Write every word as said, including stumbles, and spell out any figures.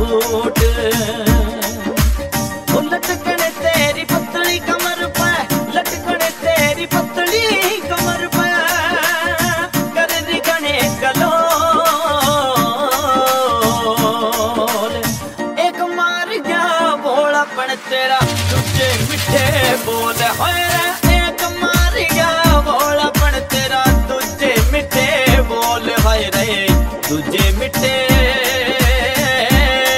suit लटकन तेरी पतली कमर पे लटकन तेरी पतली कमर पे कर दी गने कलोल एक मार गया बोला पण तेरा तुझे मिठे बोल होए